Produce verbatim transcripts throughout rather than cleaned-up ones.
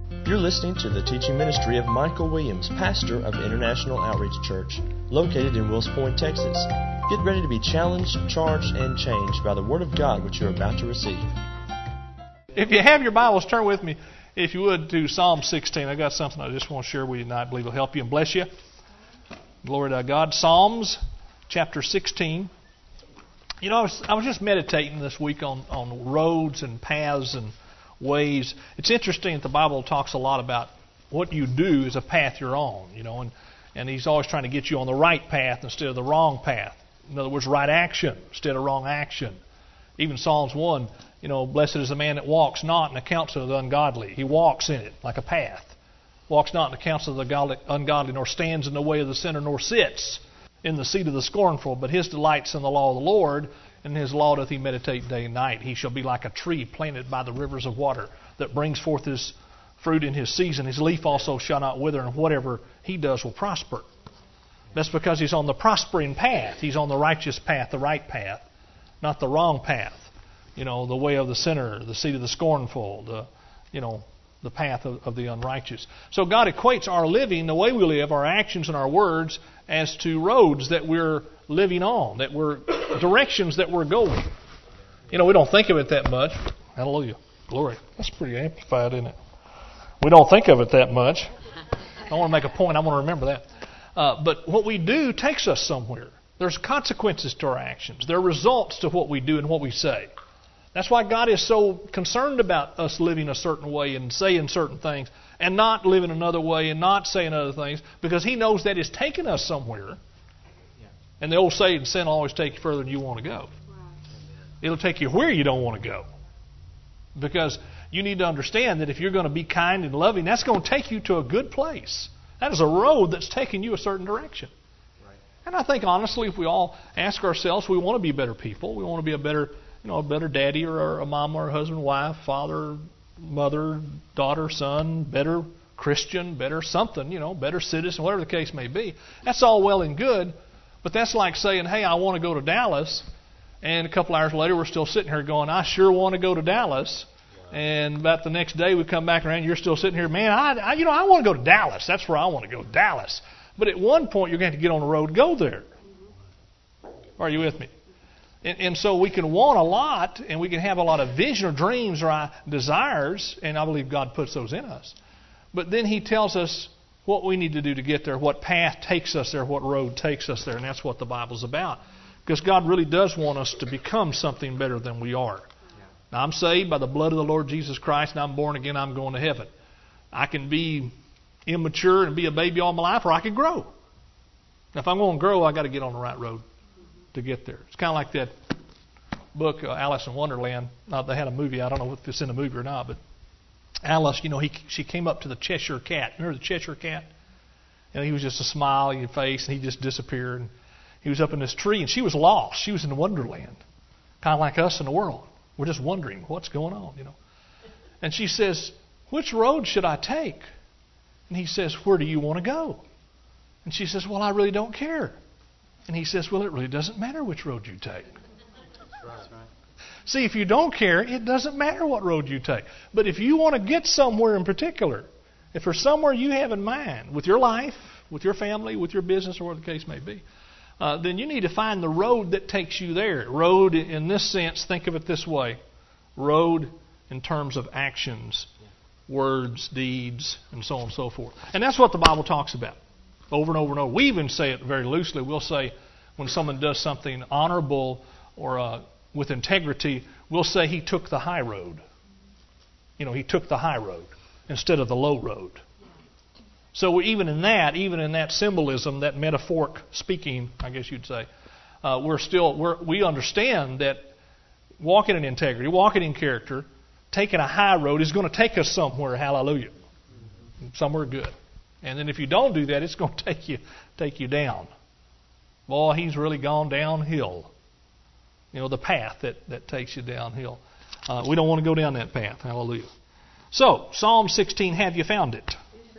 You're listening to the teaching ministry of Michael Williams, pastor of International Outreach Church, located in Wills Point, Texas. Get ready to be challenged, charged, and changed by the Word of God which you're about to receive. If you have your Bibles, turn with me, if you would, to Psalm sixteen. I got something I just want to share with you tonight. I believe will help you and bless you. Glory to God. Psalms chapter sixteen. You know, I was, I was just meditating this week on, on roads and paths and ways. It's interesting that the Bible talks a lot about what you do is a path you're on, you know, and, and He's always trying to get you on the right path instead of the wrong path. In other words, right action instead of wrong action. Even Psalms one, you know, blessed is the man that walks not in the counsel of the ungodly. He walks in it like a path. Walks not in the counsel of the ungodly, nor stands in the way of the sinner, nor sits in the seat of the scornful. But his delight's in the law of the Lord, and in his law doth he meditate day and night. He shall be like a tree planted by the rivers of water, that brings forth his fruit in his season. His leaf also shall not wither, and whatever he does will prosper. That's because he's on the prospering path. He's on the righteous path, the right path, not the wrong path. You know, the way of the sinner, the seat of the scornful, the, you know, the path of, of the unrighteous. So God equates our living, the way we live, our actions and our words, as to roads that we're living on, that we're directions that we're going. You know, we don't think of it that much. Hallelujah. Glory. That's pretty amplified, isn't it? We don't think of it that much. I want to make a point. I want to remember that. Uh, but what we do takes us somewhere. There's consequences to our actions. There are results to what we do and what we say. That's why God is so concerned about us living a certain way and saying certain things and not living another way and not saying other things, because He knows that it's taking us somewhere. And the old saying, sin will always take you further than you want to go. It'll take you where you don't want to go. Because you need to understand that if you're going to be kind and loving, that's going to take you to a good place. That is a road that's taking you a certain direction. Right. And I think, honestly, if we all ask ourselves, we want to be better people. We want to be a better, you know, a better daddy or a mom or a husband, wife, father, mother, daughter, son, better Christian, better something, you know, better citizen, whatever the case may be. That's all well and good. But that's like saying, hey, I want to go to Dallas, and a couple hours later we're still sitting here going, I sure want to go to Dallas. Wow. And about the next day we come back around, you're still sitting here, man, I, I you know, I want to go to Dallas. That's where I want to go, Dallas. But at one point you're going to have to get on the road and go there. Are you with me? And, and so we can want a lot, and we can have a lot of vision or dreams or uh, desires, and I believe God puts those in us. But then He tells us what we need to do to get there, what path takes us there, what road takes us there, and that's what the Bible's about. Because God really does want us to become something better than we are. Now, I'm saved by the blood of the Lord Jesus Christ, and I'm born again, I'm going to heaven. I can be immature and be a baby all my life, or I can grow. Now, if I'm going to grow, I've got to get on the right road to get there. It's kind of like that book, uh, Alice in Wonderland. Now, they had a movie. I don't know if it's in the movie or not, but Alice, you know, he, she came up to the Cheshire Cat. Remember the Cheshire Cat? And he was just a smile on your face, and he just disappeared. And he was up in this tree, and she was lost. She was in Wonderland, kind of like us in the world. We're just wondering what's going on, you know. And she says, which road should I take? And he says, where do you want to go? And she says, well, I really don't care. And he says, well, it really doesn't matter which road you take. That's right. See, if you don't care, it doesn't matter what road you take. But if you want to get somewhere in particular, if there's somewhere you have in mind with your life, with your family, with your business, or whatever the case may be, uh, then you need to find the road that takes you there. Road, in this sense, think of it this way. Road in terms of actions, words, deeds, and so on and so forth. And that's what the Bible talks about over and over and over. We even say it very loosely. We'll say when someone does something honorable or uh, with integrity, we'll say he took the high road. You know, he took the high road instead of the low road. So even in that, even in that symbolism, that metaphoric speaking, I guess you'd say, uh, we're still we're, we understand that walking in integrity, walking in character, taking a high road is going to take us somewhere. Hallelujah, somewhere good. And then if you don't do that, it's going to take you take you down. Boy, he's really gone downhill. You know, the path that, that takes you downhill. Uh, we don't want to go down that path. Hallelujah. So, Psalm sixteen, have you found it?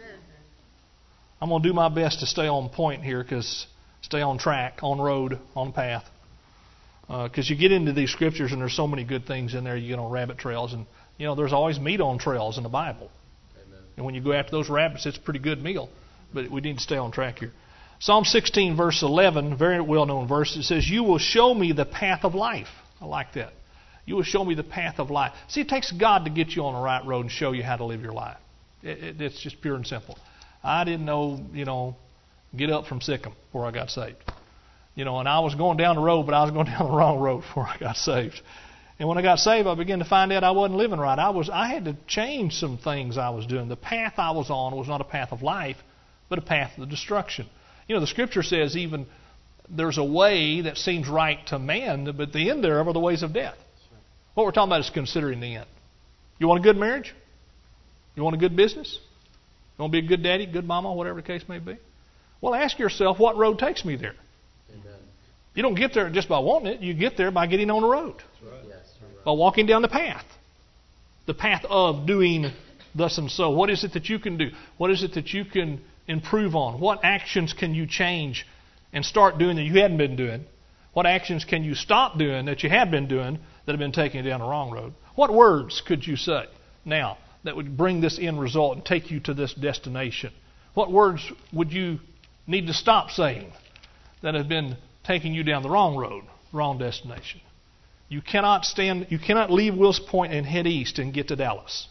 I'm going to do my best to stay on point here, because stay on track, on road, on path. Because uh, you get into these scriptures and there's so many good things in there, you get on rabbit trails. And, you know, there's always meat on trails in the Bible. Amen. And when you go after those rabbits, it's a pretty good meal. But we need to stay on track here. Psalm sixteen, verse eleven, very well-known verse. It says, you will show me the path of life. I like that. You will show me the path of life. See, it takes God to get you on the right road and show you how to live your life. It, it, it's just pure and simple. I didn't know, you know, get up from Sikkim before I got saved. You know, and I was going down the road, but I was going down the wrong road before I got saved. And when I got saved, I began to find out I wasn't living right. I was, I had to change some things I was doing. The path I was on was not a path of life, but a path of destruction. You know, the Scripture says even there's a way that seems right to man, but the end thereof are the ways of death. What we're talking about is considering the end. You want a good marriage? You want a good business? You want to be a good daddy, good mama, whatever the case may be? Well, ask yourself, what road takes me there? Amen. You don't get there just by wanting it. You get there by getting on the road. That's right. Yes, right. By walking down the path. The path of doing thus and so. What is it that you can do? What is it that you can improve on? What actions can you change and start doing that you hadn't been doing? What actions can you stop doing that you have been doing that have been taking you down the wrong road? What words could you say now that would bring this end result and take you to this destination? What words would you need to stop saying that have been taking you down the wrong road, wrong destination? You cannot stand. You cannot leave Wills Point and head east and get to Dallas.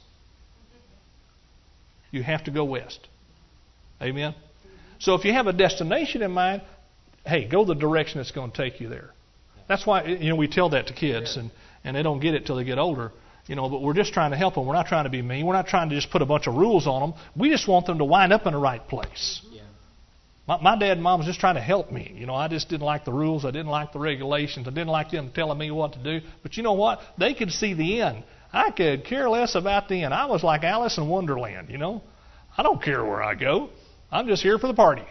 You have to go west. Amen? So if you have a destination in mind, hey, go the direction that's going to take you there. That's why, you know, we tell that to kids, and, and they don't get it till they get older. You know, but we're just trying to help them. We're not trying to be mean. We're not trying to just put a bunch of rules on them. We just want them to wind up in the right place. Yeah. My, my dad and mom was just trying to help me. You know, I just didn't like the rules. I didn't like the regulations. I didn't like them telling me what to do. But you know what? They could see the end. I could care less about the end. I was like Alice in Wonderland, you know. I don't care where I go. I'm just here for the party.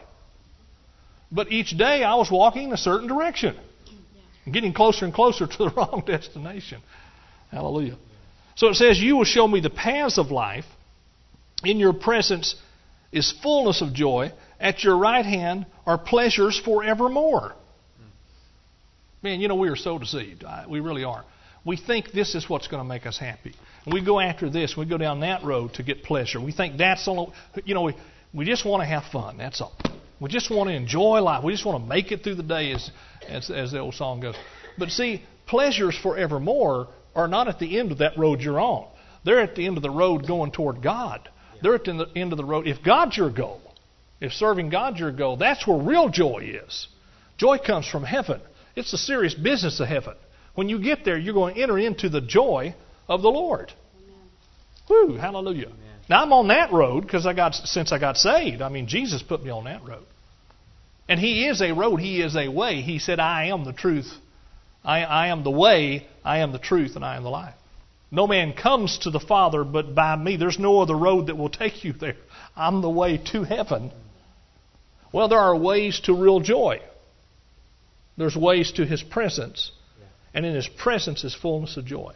But each day I was walking in a certain direction, getting closer and closer to the wrong destination. Hallelujah. So it says, you will show me the paths of life. In your presence is fullness of joy. At your right hand are pleasures forevermore. Man, you know, we are so deceived. We really are. We think this is what's going to make us happy. And we go after this. We go down that road to get pleasure. We think that's all. You know, we, we just want to have fun. That's all. We just want to enjoy life. We just want to make it through the day, as, as, as the old song goes. But see, pleasures forevermore are not at the end of that road you're on. They're at the end of the road going toward God. They're at the end of the road. If God's your goal, if serving God's your goal, that's where real joy is. Joy comes from heaven. It's the serious business of heaven. When you get there, you're going to enter into the joy of the Lord. Amen. Woo, hallelujah. Amen. Now, I'm on that road because I got since I got saved. I mean, Jesus put me on that road. And He is a road. He is a way. He said, I am the truth. I, I am the way. I am the truth, and I am the life. No man comes to the Father but by me. There's no other road that will take you there. I'm the way to heaven. Well, there are ways to real joy. There's ways to His presence. And in His presence is fullness of joy.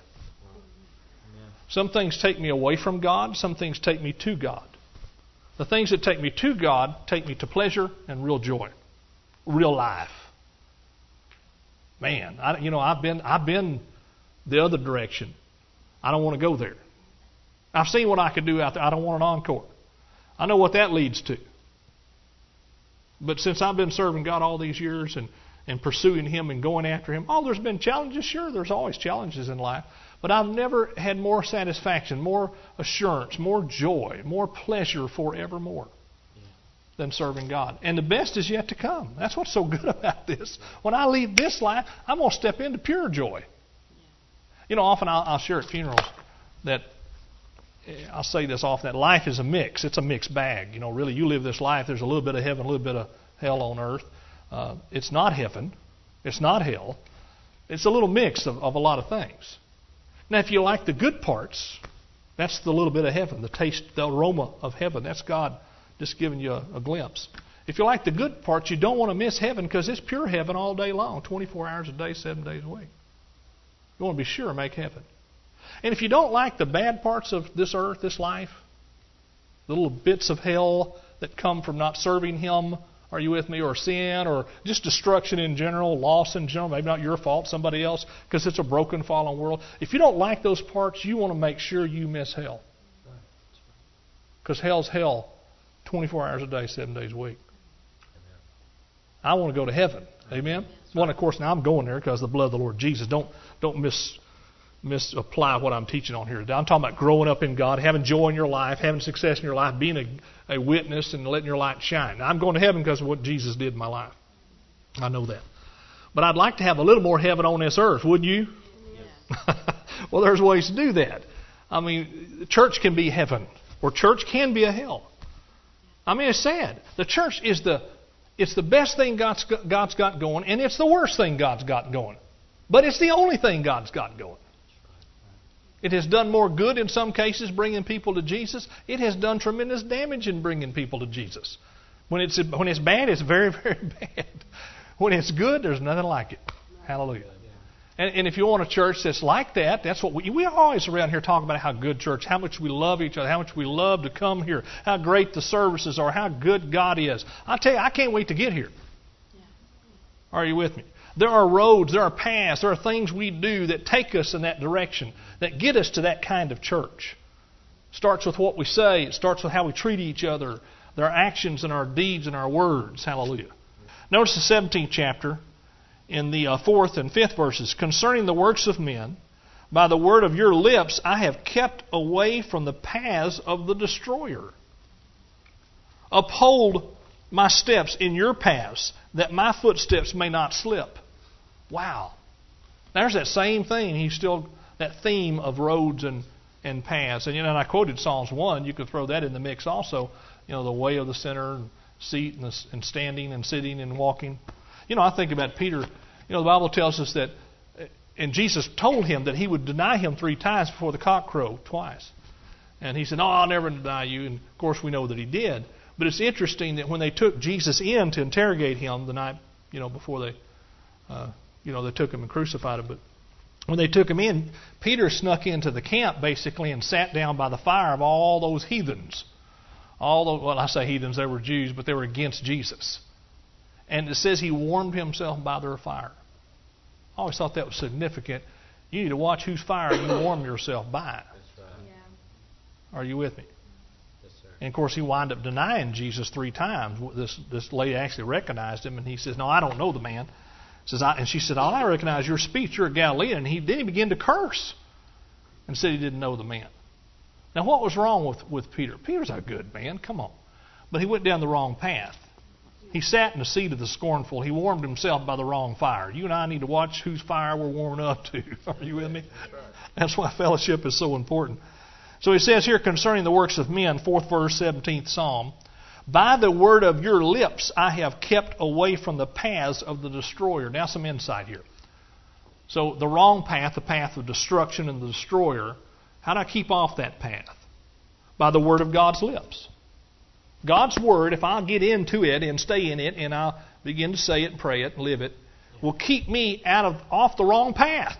Some things take me away from God. Some things take me to God. The things that take me to God take me to pleasure and real joy. Real life. Man, I, you know, I've been I've been the other direction. I don't want to go there. I've seen what I could do out there. I don't want an encore. I know what that leads to. But since I've been serving God all these years and, and pursuing Him and going after Him, oh, there's been challenges. Sure, there's always challenges in life. But I've never had more satisfaction, more assurance, more joy, more pleasure forevermore than serving God. And the best is yet to come. That's what's so good about this. When I leave this life, I'm going to step into pure joy. You know, often I'll, I'll share at funerals that, I'll say this often, that life is a mix. It's a mixed bag. You know, really, you live this life, there's a little bit of heaven, a little bit of hell on earth. Uh, it's not heaven. It's not hell. It's a little mix of, of a lot of things. Now, if you like the good parts, that's the little bit of heaven, the taste, the aroma of heaven. That's God just giving you a, a glimpse. If you like the good parts, you don't want to miss heaven because it's pure heaven all day long, twenty-four hours a day, seven days a week. You want to be sure and make heaven. And if you don't like the bad parts of this earth, this life, the little bits of hell that come from not serving Him, are you with me, or sin, or just destruction in general, loss in general, maybe not your fault, somebody else, because it's a broken, fallen world. If you don't like those parts, you want to make sure you miss hell. Because hell's hell twenty-four hours a day, seven days a week. I want to go to heaven. Amen? Well, of course, now I'm going there because of the blood of the Lord Jesus. Don't don't mis, misapply what I'm teaching on here today. I'm talking about growing up in God, having joy in your life, having success in your life, being a, a witness and letting your light shine. Now, I'm going to heaven because of what Jesus did in my life. I know that. But I'd like to have a little more heaven on this earth, wouldn't you? Yes. Well, there's ways to do that. I mean, the church can be heaven, or church can be a hell. I mean, it's sad. The church is the it's the best thing God's got, God's got going, and it's the worst thing God's got going. But it's the only thing God's got going. It has done more good in some cases bringing people to Jesus. It has done tremendous damage in bringing people to Jesus. When it's when it's bad, it's very, very bad. When it's good, there's nothing like it. Hallelujah. And, and if you want a church that's like that, that's what we we always around here talk about how good church, how much we love each other, how much we love to come here, how great the services are, how good God is. I tell you, I can't wait to get here. Are you with me? There are roads, there are paths, there are things we do that take us in that direction, that get us to that kind of church. It starts with what we say. It starts with how we treat each other, their actions and our deeds and our words. Hallelujah. Notice the seventeenth chapter in the uh, fourth and fifth verses. Concerning the works of men, by the word of your lips I have kept away from the paths of the destroyer. Uphold my steps in your paths, that my footsteps may not slip. Wow. There's that same thing. He's still that theme of roads and, and paths. And you know, and I quoted Psalms one. You could throw that in the mix also. You know, the way of the sinner, and seat and, the, and standing and sitting and walking. You know, I think about Peter. You know, the Bible tells us that, and Jesus told him that he would deny him three times before the cock crowed twice. And he said, "No, I'll never deny you." And of course, we know that he did. But it's interesting that when they took Jesus in to interrogate him the night, you know, before they, uh, you know, they took him and crucified him. But when they took him in, Peter snuck into the camp basically and sat down by the fire of all those heathens. All those, well, I say heathens, they were Jews, but they were against Jesus. And it says he warmed himself by their fire. I always thought that was significant. You need to watch whose fire you warm yourself by. That's right. Yeah. Are you with me? Yes, sir. And of course, he wound up denying Jesus three times. This this lady actually recognized him, and he says, "No, I don't know the man." Says, I, and she said, "All I recognize your speech. You're a Galilean." And he then he began to curse and said he didn't know the man. Now, what was wrong with, with Peter? Peter's a good man. Come on. But he went down the wrong path. He sat in the seat of the scornful. He warmed himself by the wrong fire. You and I need to watch whose fire we're warming up to. Are you with me? That's why fellowship is so important. So he says here concerning the works of men, fourth verse, seventeenth Psalm, by the word of your lips I have kept away from the paths of the destroyer. Now some insight here. So the wrong path, the path of destruction and the destroyer, how do I keep off that path? By the word of God's lips. God's word, if I'll get into it and stay in it and I'll begin to say it and pray it and live it, will keep me out of off the wrong path.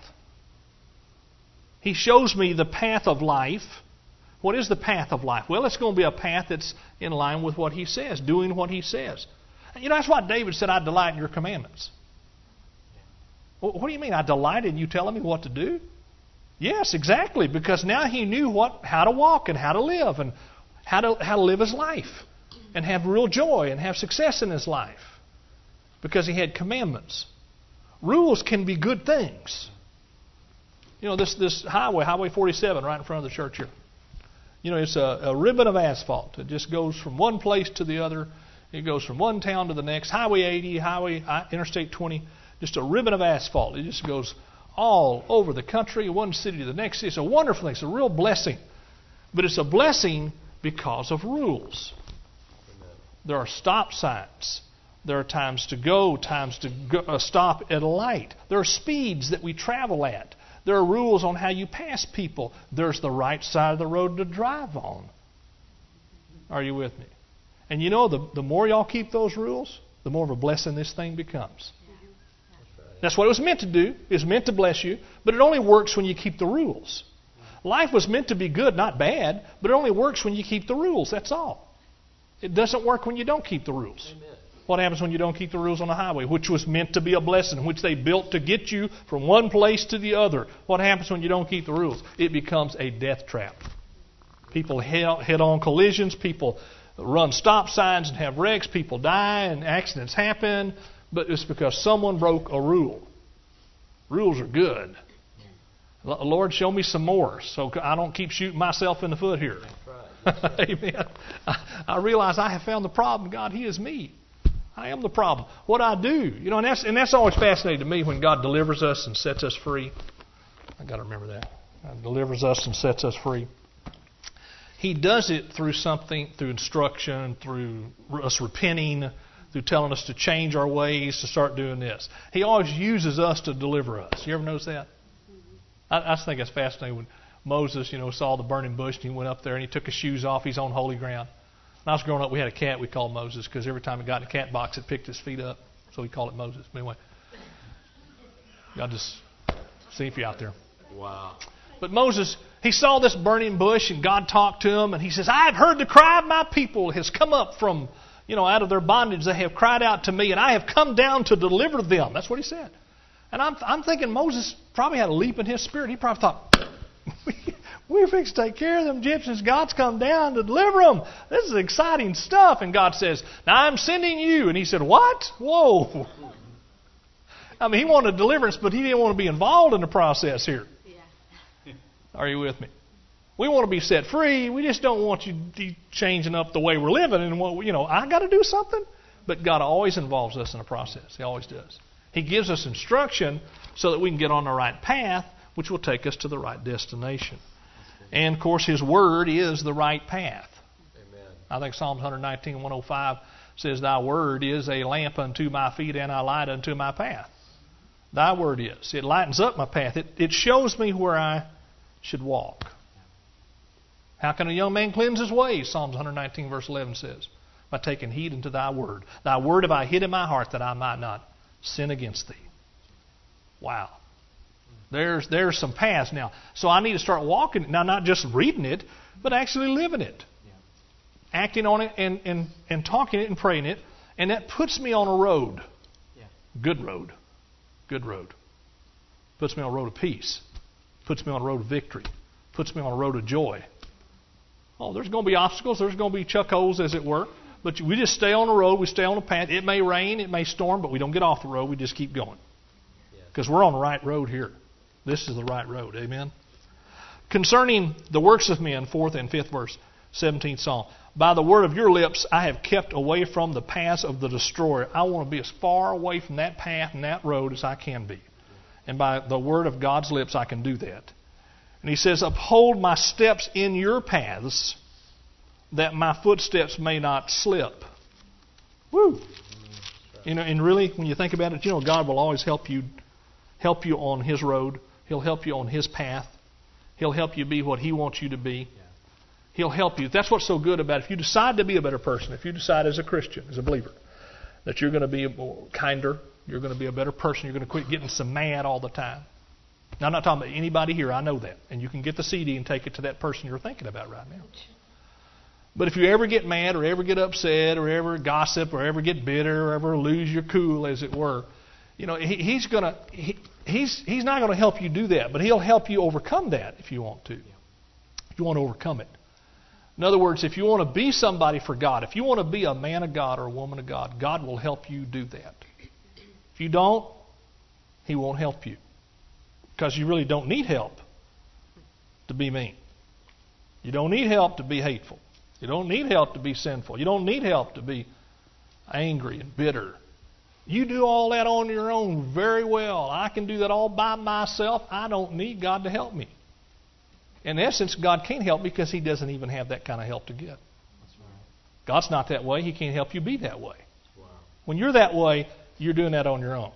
He shows me the path of life. What is the path of life? Well, it's going to be a path that's in line with what He says, doing what He says. You know, that's why David said, I delight in your commandments. Well, what do you mean, I delight in you telling me what to do? Yes, exactly, because now he knew what how to walk and how to live and how to how to live his life and have real joy and have success in his life because he had commandments. Rules can be good things. You know, this this highway, Highway forty-seven, right in front of the church here. You know, it's a, a ribbon of asphalt. It just goes from one place to the other. It goes from one town to the next. Highway eighty, Highway Interstate twenty, just a ribbon of asphalt. It just goes all over the country, one city to the next city. It's a wonderful thing. It's a real blessing. But it's a blessing because of rules. There are stop signs. There are times to go, times to go, uh, stop at a light. There are speeds that we travel at. There are rules on how you pass people. There's the right side of the road to drive on. Are you with me? And you know, the, the more y'all keep those rules, the more of a blessing this thing becomes. That's what it was meant to do. It was meant to bless you. But it only works when you keep the rules. Life was meant to be good, not bad. But it only works when you keep the rules. That's all. It doesn't work when you don't keep the rules. Amen. What happens when you don't keep the rules on the highway, which was meant to be a blessing, which they built to get you from one place to the other? What happens when you don't keep the rules? It becomes a death trap. People head-on collisions. People run stop signs and have wrecks. People die and accidents happen. But it's because someone broke a rule. Rules are good. Lord, show me some more so I don't keep shooting myself in the foot here. That's right. Amen. I, I realize I have found the problem. God, He is me. I am the problem. What I do, you know, and that's and that's always fascinating to me when God delivers us and sets us free. I got to remember that. God delivers us and sets us free. He does it through something, through instruction, through us repenting, through telling us to change our ways, to start doing this. He always uses us to deliver us. You ever notice that? I, I just think it's fascinating when Moses, you know, saw the burning bush and he went up there and he took his shoes off. He's on holy ground. When I was growing up, we had a cat we called Moses because every time it got in the cat box, it picked his feet up. So we called it Moses. But anyway, y'all just see if you're out there. Wow. But Moses, he saw this burning bush and God talked to him and he says, I have heard the cry of my people has come up from, you know, out of their bondage. They have cried out to me and I have come down to deliver them. That's what he said. And I'm, I'm thinking Moses probably had a leap in his spirit. He probably thought, we're fixing to take care of them Egyptians. God's come down to deliver them. This is exciting stuff. And God says, now I'm sending you. And he said, what? Whoa. I mean, he wanted deliverance, but he didn't want to be involved in the process here. Yeah. Are you with me? We want to be set free. We just don't want you changing up the way we're living. And, what, you know, I got to do something. But God always involves us in the process. He always does. He gives us instruction so that we can get on the right path, which will take us to the right destination. And, of course, His Word is the right path. Amen. I think Psalms one nineteen, one oh five says, Thy Word is a lamp unto my feet and a light unto my path. Thy Word is. It lightens up my path. It, it shows me where I should walk. How can a young man cleanse his ways? Psalms one nineteen, verse eleven says, by taking heed unto Thy Word. Thy Word have I hid in my heart that I might not sin against Thee. Wow. There's there's some paths now. So I need to start walking. Now, not just reading it, but actually living it. Yeah. Acting on it and, and, and talking it and praying it. And that puts me on a road. Yeah. Good road. Good road. Puts me on a road of peace. Puts me on a road of victory. Puts me on a road of joy. Oh, there's going to be obstacles. There's going to be chuck holes, as it were. But we just stay on the road. We stay on the path. It may rain. It may storm. But we don't get off the road. We just keep going. Because we're on the right road here. This is the right road. Amen. Concerning the works of men, fourth and fifth verse, seventeenth Psalm. By the word of your lips I have kept away from the paths of the destroyer. I want to be as far away from that path and that road as I can be. And by the word of God's lips I can do that. And he says, uphold my steps in your paths, that my footsteps may not slip. Woo! You know, and really, when you think about it, you know, God will always help you, help you on His road. He'll help you on His path. He'll help you be what He wants you to be. He'll help you. That's what's so good about it. If you decide to be a better person, if you decide as a Christian, as a believer, that you're going to be more kinder, you're going to be a better person, you're going to quit getting so mad all the time. Now, I'm not talking about anybody here. I know that. And you can get the C D and take it to that person you're thinking about right now. But if you ever get mad or ever get upset or ever gossip or ever get bitter or ever lose your cool, as it were, you know, he, he's going to... He, He's he's not going to help you do that, but He'll help you overcome that if you want to. If you want to overcome it. In other words, if you want to be somebody for God, if you want to be a man of God or a woman of God, God will help you do that. If you don't, He won't help you. Because you really don't need help to be mean. You don't need help to be hateful. You don't need help to be sinful. You don't need help to be angry and bitter. You do all that on your own very well. I can do that all by myself. I don't need God to help me. In essence, God can't help because He doesn't even have that kind of help to give. That's right. God's not that way. He can't help you be that way. Wow. When you're that way, you're doing that on your own.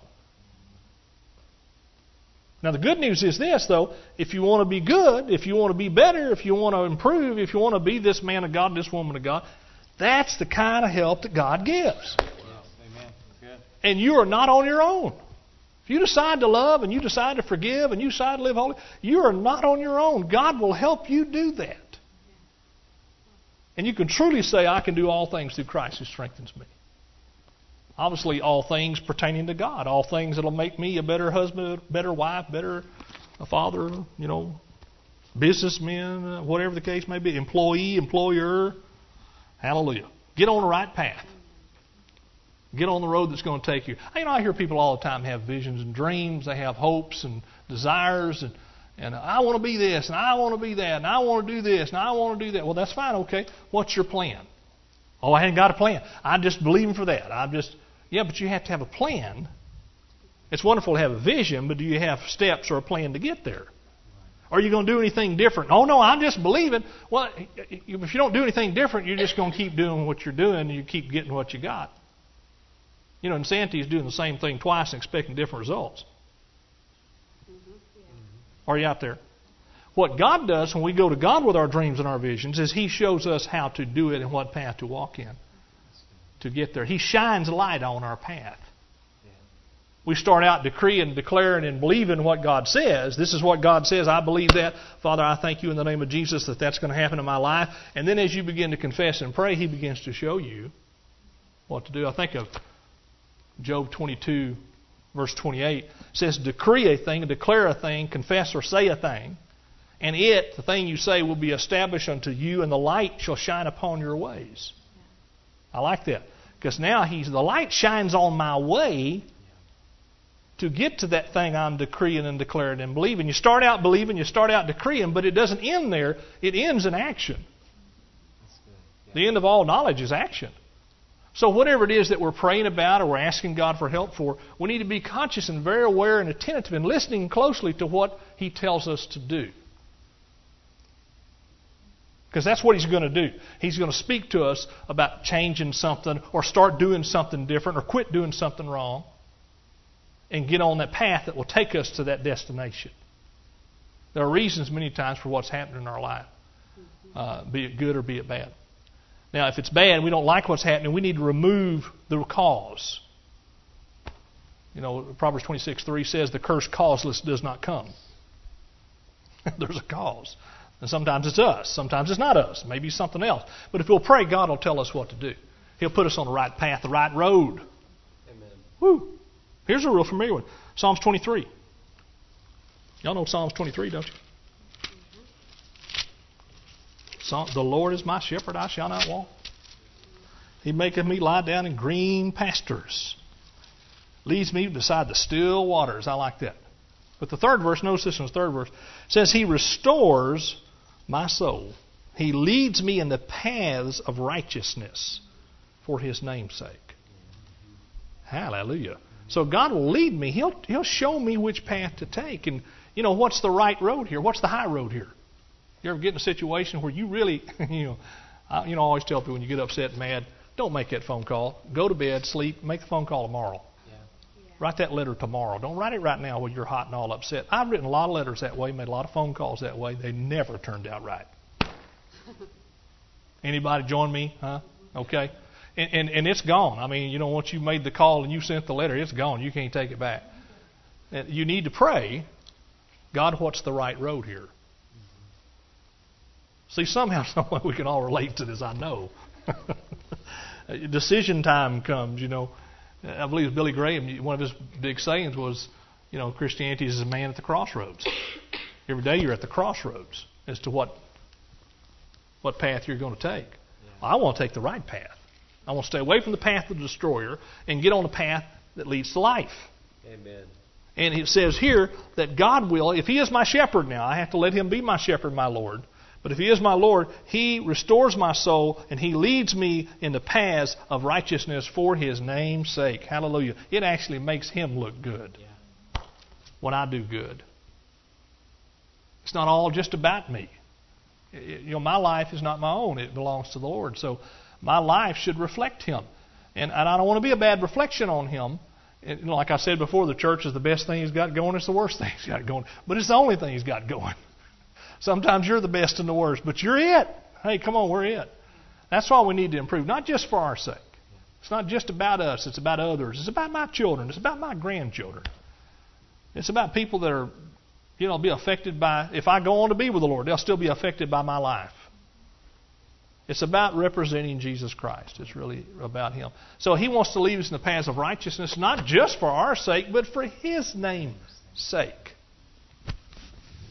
Now, the good news is this, though. If you want to be good, if you want to be better, if you want to improve, if you want to be this man of God, this woman of God, that's the kind of help that God gives. And you are not on your own. If you decide to love and you decide to forgive and you decide to live holy, you are not on your own. God will help you do that. And you can truly say, I can do all things through Christ who strengthens me. Obviously, all things pertaining to God. All things that will make me a better husband, better wife, better a father, you know, businessmen, uh, whatever the case may be, employee, employer. Hallelujah. Get on the right path. Get on the road that's going to take you. You know, I hear people all the time have visions and dreams. They have hopes and desires, and and I want to be this, and I want to be that, and I want to do this, and I want to do that. Well, that's fine. Okay, what's your plan? Oh, I haven't got a plan. I'm just believing for that. I'm just yeah, but you have to have a plan. It's wonderful to have a vision, but do you have steps or a plan to get there? Are you going to do anything different? Oh, no, I'm just believing. Well, if you don't do anything different, you're just going to keep doing what you're doing, and you keep getting what you got. You know, insanity is doing the same thing twice and expecting different results. Are you out there? What God does when we go to God with our dreams and our visions is He shows us how to do it and what path to walk in to get there. He shines light on our path. We start out decreeing, declaring, and believing what God says. This is what God says. I believe that. Father, I thank you in the name of Jesus that that's going to happen in my life. And then as you begin to confess and pray, He begins to show you what to do. I think of Job twenty-two, verse twenty-eight. It says, decree a thing, declare a thing, confess or say a thing, and it, the thing you say, will be established unto you, and the light shall shine upon your ways. I like that. Because now he's the light shines on my way to get to that thing I'm decreeing and declaring and believing. You start out believing, you start out decreeing, but it doesn't end there. It ends in action. The end of all knowledge is action. So whatever it is that we're praying about or we're asking God for help for, we need to be conscious and very aware and attentive and listening closely to what He tells us to do. Because that's what He's going to do. He's going to speak to us about changing something or start doing something different or quit doing something wrong and get on that path that will take us to that destination. There are reasons many times for what's happening in our life, uh, be it good or be it bad. Now, if it's bad, we don't like what's happening, we need to remove the cause. You know, Proverbs twenty-six three says, the curse causeless does not come. There's a cause. And sometimes it's us. Sometimes it's not us. Maybe something else. But if we'll pray, God will tell us what to do. He'll put us on the right path, the right road. Amen. Woo. Here's a real familiar one. Psalms twenty-three. Y'all know Psalms twenty-three, don't you? The Lord is my shepherd, I shall not want. He maketh me lie down in green pastures. Leads me beside the still waters. I like that. But the third verse, notice this one's third verse, says, He restores my soul. He leads me in the paths of righteousness for His name's sake. Hallelujah. So God will lead me. He'll, he'll show me which path to take. And, you know, what's the right road here? What's the high road here? You ever get in a situation where you really, you know, I, you know, I always tell people when you get upset and mad, don't make that phone call. Go to bed, sleep, make the phone call tomorrow. Yeah. Yeah. Write that letter tomorrow. Don't write it right now when you're hot and all upset. I've written a lot of letters that way, made a lot of phone calls that way. They never turned out right. Anybody join me? Huh? Okay. And, and and it's gone. I mean, you know, once you made the call and you sent the letter, it's gone. You can't take it back. And you need to pray, God, what's the right road here? See, somehow, some way we can all relate to this, I know. Decision time comes, you know. I believe it was Billy Graham, one of his big sayings was, you know, Christianity is a man at the crossroads. Every day you're at the crossroads as to what what path you're going to take. Yeah. I want to take the right path. I want to stay away from the path of the destroyer and get on the path that leads to life. Amen. And it says here that God will, if He is my shepherd now, I have to let Him be my shepherd, my Lord. But if He is my Lord, He restores my soul and He leads me in the paths of righteousness for His name's sake. Hallelujah. It actually makes Him look good yeah. when I do good. It's not all just about me. It, you know, my life is not my own. It belongs to the Lord. So my life should reflect Him. And, and I don't want to be a bad reflection on Him. And, you know, like I said before, the church is the best thing He's got going. It's the worst thing He's got going. But it's the only thing He's got going. Sometimes you're the best and the worst, but you're it. Hey, come on, we're it. That's why we need to improve, not just for our sake. It's not just about us. It's about others. It's about my children. It's about my grandchildren. It's about people that are, you know, be affected by, if I go on to be with the Lord, they'll still be affected by my life. It's about representing Jesus Christ. It's really about Him. So He wants to lead us in the paths of righteousness, not just for our sake, but for His name's sake.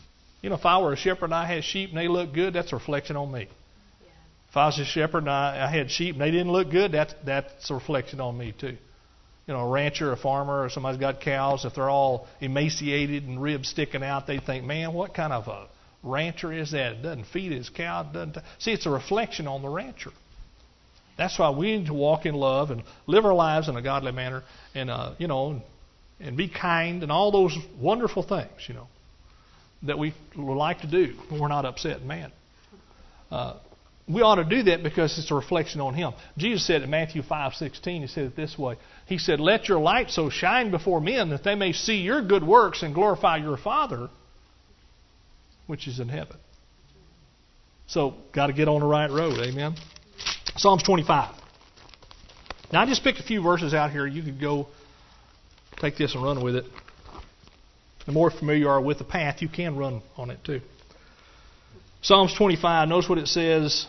You know, if I were a shepherd and I had sheep and they looked good, that's a reflection on me. Yeah. If I was a shepherd and I, I had sheep and they didn't look good, that's, that's a reflection on me too. You know, a rancher, a farmer, or somebody's got cows, if they're all emaciated and ribs sticking out, they think, man, what kind of a rancher is that? It doesn't feed his cow. Doesn't t-. See, it's a reflection on the rancher. That's why we need to walk in love and live our lives in a godly manner, and uh, you know, and be kind and all those wonderful things, you know, that we would like to do when we're not upset and mad. Uh, we ought to do that because it's a reflection on Him. Jesus said in Matthew five sixteen, He said it this way. He said, "Let your light so shine before men that they may see your good works and glorify your Father, which is in heaven." So, got to get on the right road, amen? Psalms twenty-five. Now, I just picked a few verses out here. You could go take this and run with it. The more familiar you are with the path, you can run on it too. Psalms twenty-five, notice what it says.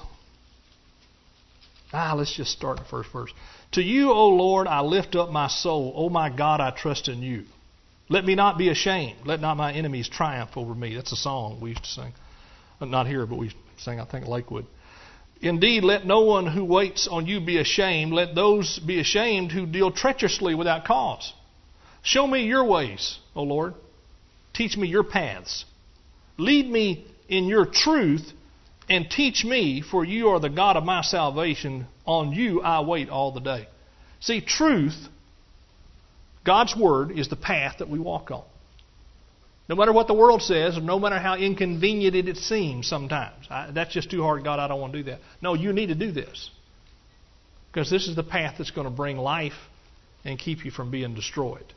Ah, let's just start the first verse. "To you, O Lord, I lift up my soul. O my God, I trust in you. Let me not be ashamed. Let not my enemies triumph over me." That's a song we used to sing. Not here, but we sang, I think, at Lakewood. "Indeed, let no one who waits on you be ashamed. Let those be ashamed who deal treacherously without cause. Show me your ways, O Lord. Teach me your paths. Lead me in your truth and teach me, for you are the God of my salvation. On you I wait all the day." See, truth, God's Word, is the path that we walk on. No matter what the world says, or no matter how inconvenient it seems sometimes. I, that's just too hard, God, I don't want to do that. No, you need to do this. Because this is the path that's going to bring life and keep you from being destroyed.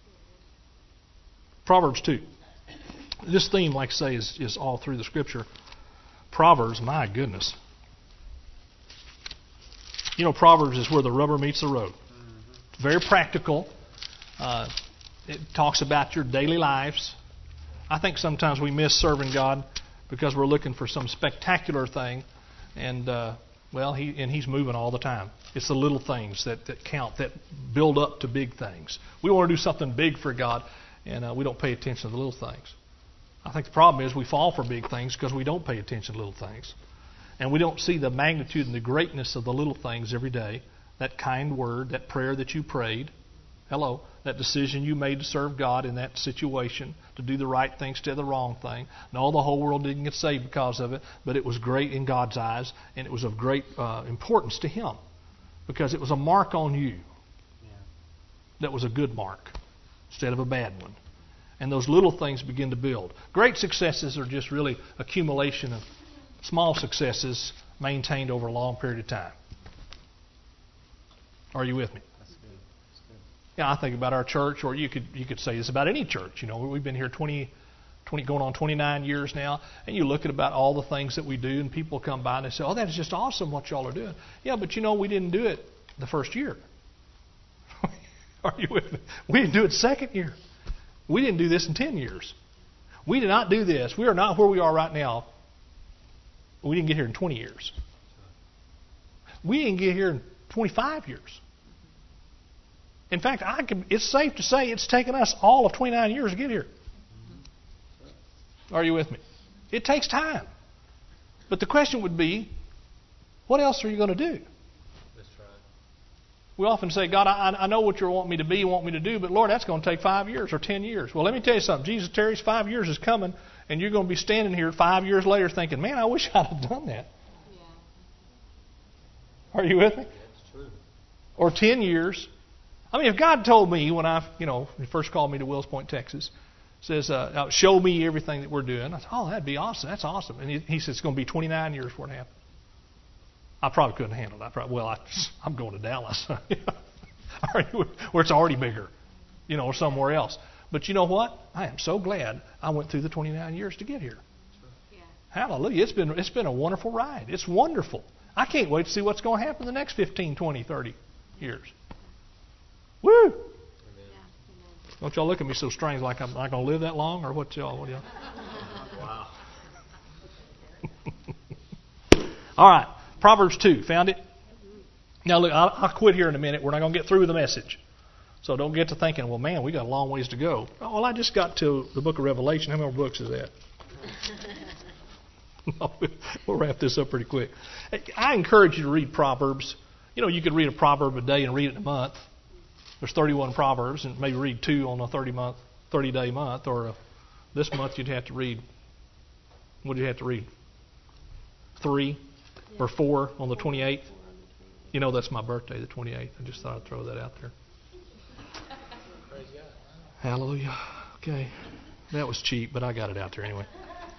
Proverbs two. This theme, like I say, is, is all through the Scripture. Proverbs, my goodness. You know, Proverbs is where the rubber meets the road. It's very practical. Uh, it talks about your daily lives. I think sometimes we miss serving God because we're looking for some spectacular thing, and uh, well, he and He's moving all the time. It's the little things that, that count, that build up to big things. We want to do something big for God, and uh, we don't pay attention to the little things. I think the problem is we fall for big things because we don't pay attention to little things. And we don't see the magnitude and the greatness of the little things every day. That kind word, that prayer that you prayed. Hello. That decision you made to serve God in that situation, to do the right thing instead of the wrong thing. No, the whole world didn't get saved because of it, but it was great in God's eyes, and it was of great uh, importance to Him because it was a mark on you. Yeah. That was a good mark instead of a bad one. And those little things begin to build. Great successes are just really accumulation of small successes maintained over a long period of time. Are you with me? That's good. That's good. Yeah, I think about our church, or you could you could say this about any church. You know, we've been here twenty, twenty going on twenty-nine years now, and you look at about all the things that we do, and people come by and they say, "Oh, that is just awesome what y'all are doing." Yeah, but you know, we didn't do it the first year. Are you with me? We didn't do it the second year. We didn't do this in ten years. We did not do this. We are not where we are right now. We didn't get here in twenty years. We didn't get here in twenty-five years. In fact, I can, it's safe to say it's taken us all of twenty-nine years to get here. Are you with me? It takes time. But the question would be, what else are you going to do? We often say, God, I, I know what you want me to be, you want me to do, but Lord, that's going to take five years or ten years. Well, let me tell you something. Jesus tarries, five years is coming, and you're going to be standing here five years later thinking, man, I wish I'd have done that. Yeah. Are you with me? That's true. Or ten years. I mean, if God told me when I, you know, he first called me to Wills Point, Texas, says, uh, show me everything that we're doing. I said, oh, that'd be awesome. That's awesome. And he, he said, it's going to be twenty-nine years before it happens. I probably couldn't handle that. Probably, well, I, I'm going to Dallas, where it's already bigger, you know, or somewhere else. But you know what? I am so glad I went through the twenty-nine years to get here. Yeah. Hallelujah. It's been, it's been a wonderful ride. It's wonderful. I can't wait to see what's going to happen in the next fifteen, twenty, thirty years. Woo! Yeah. Don't y'all look at me so strange like I'm not going to live that long, or what y'all? What y'all? Wow. All right. Proverbs two, found it? Now look, I'll, I'll quit here in a minute. We're not going to get through the message. So don't get to thinking, well, man, we got a long ways to go. Oh, well, I just got to the book of Revelation. How many more books is that? We'll wrap this up pretty quick. I encourage you to read Proverbs. You know, you could read a proverb a day and read it in a month. There's thirty-one Proverbs, and maybe read two on a thirty month, thirty day month. Or uh, this month you'd have to read. What do you have to read? Three or four on the twenty-eighth. You know, that's my birthday, the twenty-eighth. I just thought I'd throw that out there. Hallelujah. Okay, that was cheap, but I got it out there anyway.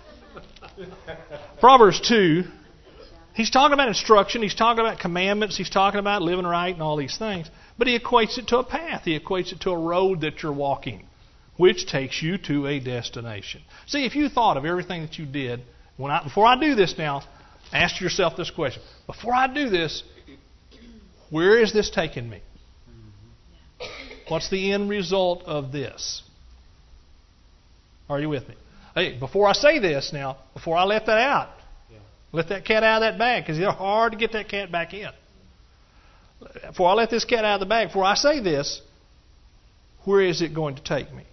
Proverbs two, he's talking about instruction, he's talking about commandments, he's talking about living right and all these things. But he equates it to a path. He equates it to a road that you're walking, which takes you to a destination. See, if you thought of everything that you did, when I, before I do this now, ask yourself this question. Before I do this, where is this taking me? What's the end result of this? Are you with me? Hey, before I say this now, before I let that out, yeah. let that cat out of that bag, because it's hard to get that cat back in. Before I let this cat out of the bag, before I say this, where is it going to take me?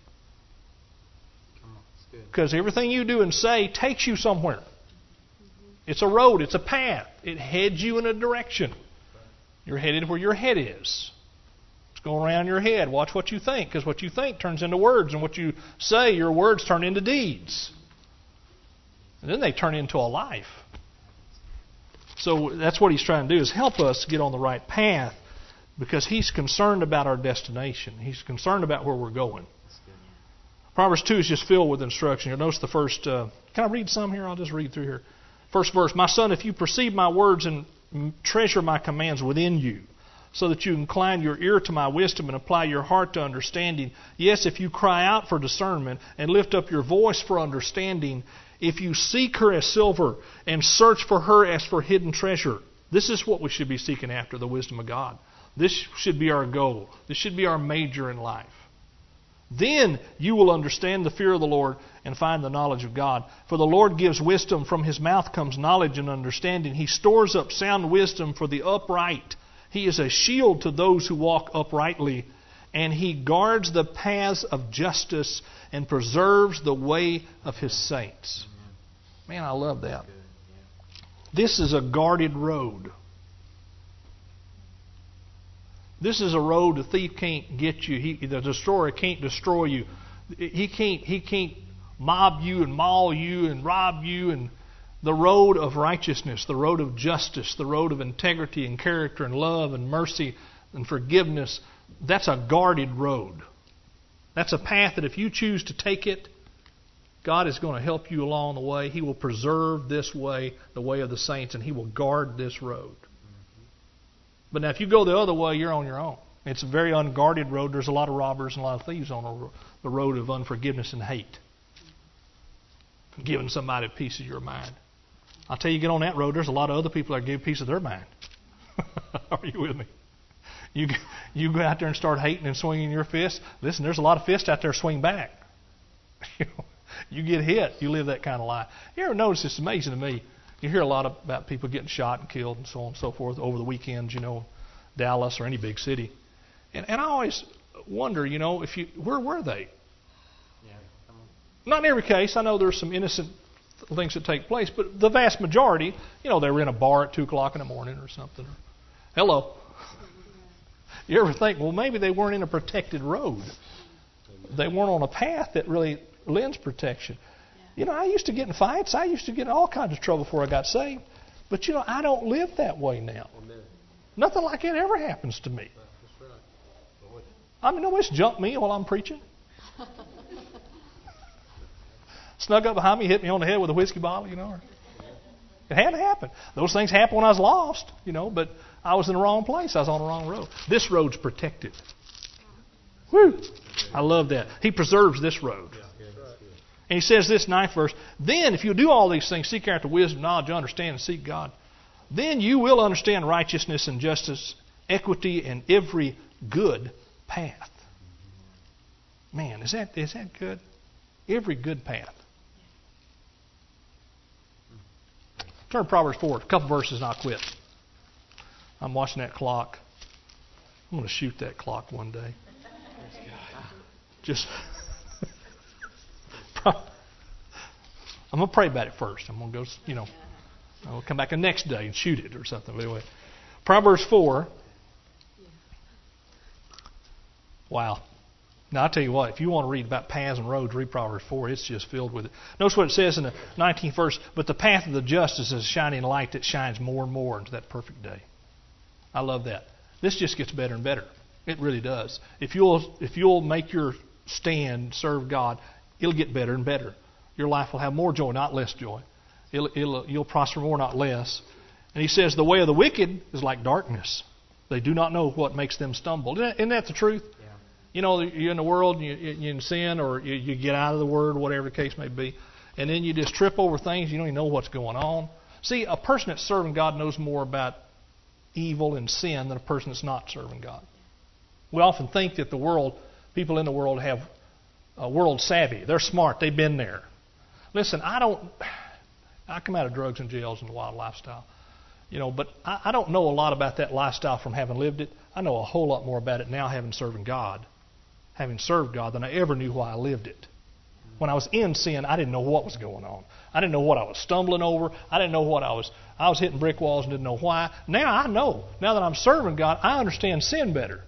Because everything you do and say takes you somewhere. It's a road, it's a path. It heads you in a direction. You're headed where your head is. It's going around your head. Watch what you think, because what you think turns into words, and what you say, your words turn into deeds. And then they turn into a life. So that's what he's trying to do, is help us get on the right path, because he's concerned about our destination. He's concerned about where we're going. Proverbs two is just filled with instruction. You'll notice the first... Uh, can I read some here? I'll just read through here. First verse. My son, if you perceive my words and treasure my commands within you, so that you incline your ear to my wisdom and apply your heart to understanding. Yes, if you cry out for discernment and lift up your voice for understanding, if you seek her as silver and search for her as for hidden treasure. This is what we should be seeking after, the wisdom of God. This should be our goal. This should be our major in life. Then you will understand the fear of the Lord and find the knowledge of God. For the Lord gives wisdom. From His mouth comes knowledge and understanding. He stores up sound wisdom for the upright. He is a shield to those who walk uprightly. And He guards the paths of justice and preserves the way of His saints. Man, I love that. This is a guarded road. This is a road the thief can't get you. He, the destroyer can't destroy you. He can't, he can't mob you and maul you and rob you. And the road of righteousness, the road of justice, the road of integrity and character and love and mercy and forgiveness, that's a guarded road. That's a path that if you choose to take it, God is going to help you along the way. He will preserve this way, the way of the saints, and He will guard this road. But now if you go the other way, you're on your own. It's a very unguarded road. There's a lot of robbers and a lot of thieves on the road of unforgiveness and hate. Giving somebody a piece of your mind. I'll tell you, get on that road, there's a lot of other people that give a piece of their mind. Are you with me? You, you go out there and start hating and swinging your fist. Listen, there's a lot of fists out there swing back. You know, you get hit, you live that kind of life. You ever notice, it's amazing to me, you hear a lot about people getting shot and killed and so on and so forth over the weekends, you know, Dallas or any big city. And, and I always wonder, you know, if you where were they? Yeah, not in every case. I know there's some innocent things that take place, but the vast majority, you know, they were in a bar at two o'clock in the morning or something. Hello. You ever think, well, maybe they weren't in a protected road. They weren't on a path that really lends protection. You know, I used to get in fights. I used to get in all kinds of trouble before I got saved. But, you know, I don't live that way now. Amen. Nothing like that ever happens to me. That's right. I mean, nobody's jumped me while I'm preaching. Snuck up behind me, hit me on the head with a whiskey bottle, you know. It had to happen. Those things happened when I was lost, you know, but I was in the wrong place. I was on the wrong road. This road's protected. Whew. I love that. He preserves this road. And he says this, ninth verse, then if you do all these things, seek after wisdom, knowledge, understand, and seek God, then you will understand righteousness and justice, equity, and every good path. Man, is that is that good? Every good path. Turn to Proverbs four, a couple verses and I'll quit. I'm watching that clock. I'm going to shoot that clock one day. Just... I'm I'm going to pray about it first. I'm going to go, you know, I'll come back the next day and shoot it or something. But anyway, Proverbs four. Wow. Now, I'll tell you what, if you want to read about paths and roads, read Proverbs four. It's just filled with it. Notice what it says in the nineteenth verse. But the path of the just is a shining light that shines more and more into that perfect day. I love that. This just gets better and better. It really does. If you'll, if you'll make your stand, serve God, it'll get better and better. Your life will have more joy, not less joy. It'll, it'll, you'll prosper more, not less. And he says, the way of the wicked is like darkness. They do not know what makes them stumble. Isn't that, isn't that the truth? Yeah. You know, you're in the world, you, you're in sin, or you, you get out of the Word, whatever the case may be, and then you just trip over things. You don't even know what's going on. See, a person that's serving God knows more about evil and sin than a person that's not serving God. We often think that the world, people in the world have uh, world savvy. They're smart. They've been there. Listen, I don't. I come out of drugs and jails and the wild lifestyle, you know. But I, I don't know a lot about that lifestyle from having lived it. I know a whole lot more about it now, having serving God, having served God, than I ever knew while I lived it. When I was in sin, I didn't know what was going on. I didn't know what I was stumbling over. I didn't know what I was. I was hitting brick walls and didn't know why. Now I know. Now that I'm serving God, I understand sin better.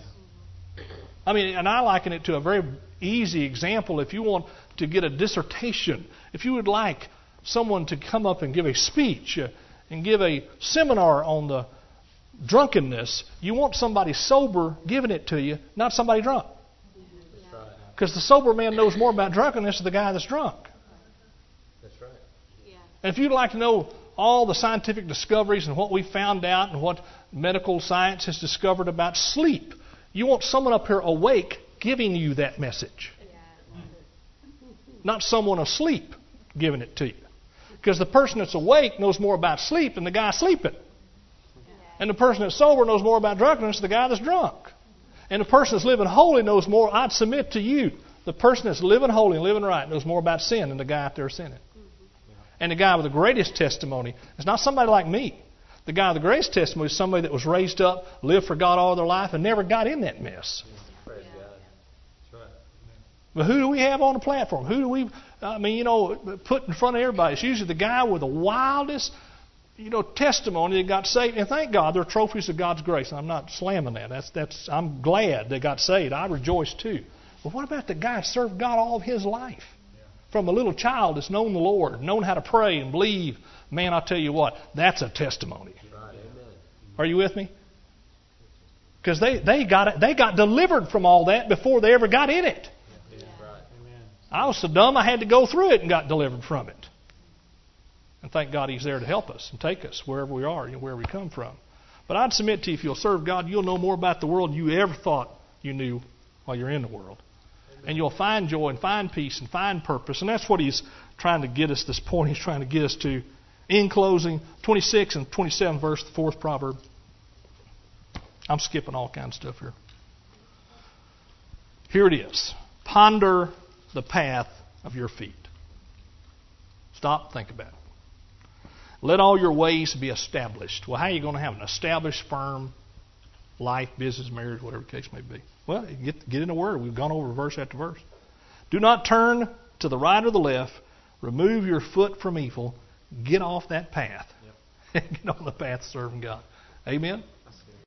I mean, and I liken it to a very easy example. If you want to get a dissertation, if you would like someone to come up and give a speech uh, and give a seminar on the drunkenness, you want somebody sober giving it to you, not somebody drunk. Because the sober man knows more about drunkenness than the guy that's drunk. That's right. Yeah. And if you'd like to know all the scientific discoveries and what we found out and what medical science has discovered about sleep, you want someone up here awake giving you that message. Yeah. Not someone asleep giving it to you. Because the person that's awake knows more about sleep than the guy sleeping. Yeah. And the person that's sober knows more about drunkenness than the guy that's drunk. And the person that's living holy knows more. I'd submit to you, the person that's living holy and living right knows more about sin than the guy out there sinning. Mm-hmm. And the guy with the greatest testimony is not somebody like me. The guy with the greatest testimony is somebody that was raised up, lived for God all their life, and never got in that mess. Praise God. That's right. But who do we have on the platform? Who do we, I mean, you know, put in front of everybody? It's usually the guy with the wildest, you know, testimony that got saved. And thank God, they're trophies of God's grace. I'm not slamming that. That's that's. I'm glad they got saved. I rejoice too. But what about the guy that served God all of his life? Yeah. From a little child that's known the Lord, known how to pray and believe. Man, I'll tell you what, that's a testimony. Right. Amen. Are you with me? Because they, they got it, they got delivered from all that before they ever got in it. Yeah. Right. Amen. I was so dumb I had to go through it and got delivered from it. And thank God He's there to help us and take us wherever we are and where we come from. But I'd submit to you, if you'll serve God, you'll know more about the world than you ever thought you knew while you're in the world. Amen. And you'll find joy and find peace and find purpose. And that's what He's trying to get us, this point He's trying to get us to. In closing, twenty-six and twenty-seven verse, the fourth proverb. I'm skipping all kinds of stuff here. Here it is. Ponder the path of your feet. Stop, think about it. Let all your ways be established. Well, how are you going to have an established, firm life, business, marriage, whatever the case may be? Well, get, get in the Word. We've gone over verse after verse. Do not turn to the right or the left. Remove your foot from evil. Get off that path. Yep. Get on the path serving God. Amen?